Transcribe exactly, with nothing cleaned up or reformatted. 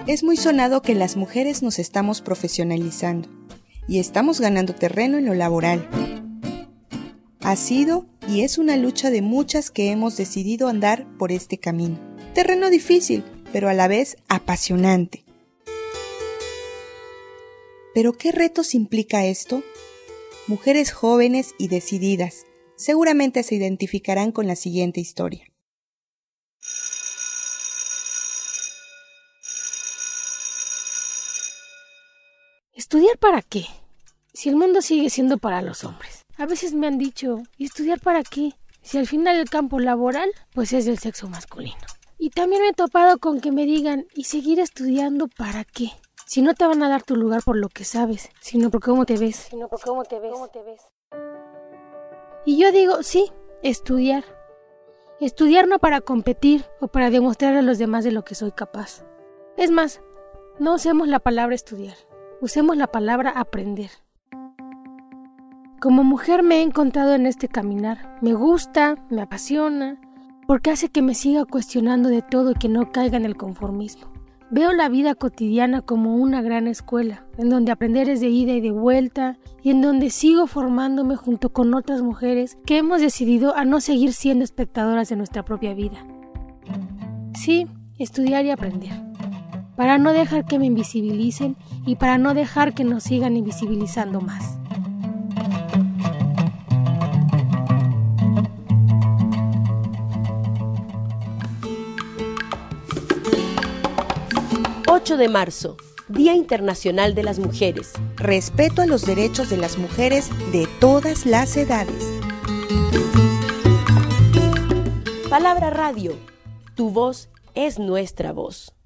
Es muy sonado que las mujeres nos estamos profesionalizando y estamos ganando terreno en lo laboral. Ha sido y es una lucha de muchas que hemos decidido andar por este camino. Terreno difícil, pero a la vez apasionante. ¿Pero qué retos implica esto? Mujeres jóvenes y decididas seguramente se identificarán con la siguiente historia. ¿Estudiar para qué? Si el mundo sigue siendo para los hombres. A veces me han dicho, ¿y estudiar para qué? Si al final el campo laboral, pues es del sexo masculino. Y también me he topado con que me digan, ¿y seguir estudiando para qué? Si no te van a dar tu lugar por lo que sabes, sino por cómo te ves. Sino por cómo te ves. Cómo te ves. Y yo digo, sí, estudiar. Estudiar no para competir o para demostrar a los demás de lo que soy capaz. Es más, no usemos la palabra estudiar, usemos la palabra aprender. Como mujer me he encontrado en este caminar. Me gusta, me apasiona, porque hace que me siga cuestionando de todo y que no caiga en el conformismo. Veo la vida cotidiana como una gran escuela, en donde aprender es de ida y de vuelta, y en donde sigo formándome junto con otras mujeres que hemos decidido a no seguir siendo espectadoras de nuestra propia vida. Sí, estudiar y aprender, para no dejar que me invisibilicen y para no dejar que nos sigan invisibilizando más. ocho de marzo, Día Internacional de las Mujeres. Respeto a los derechos de las mujeres de todas las edades. Palabra Radio, tu voz es nuestra voz.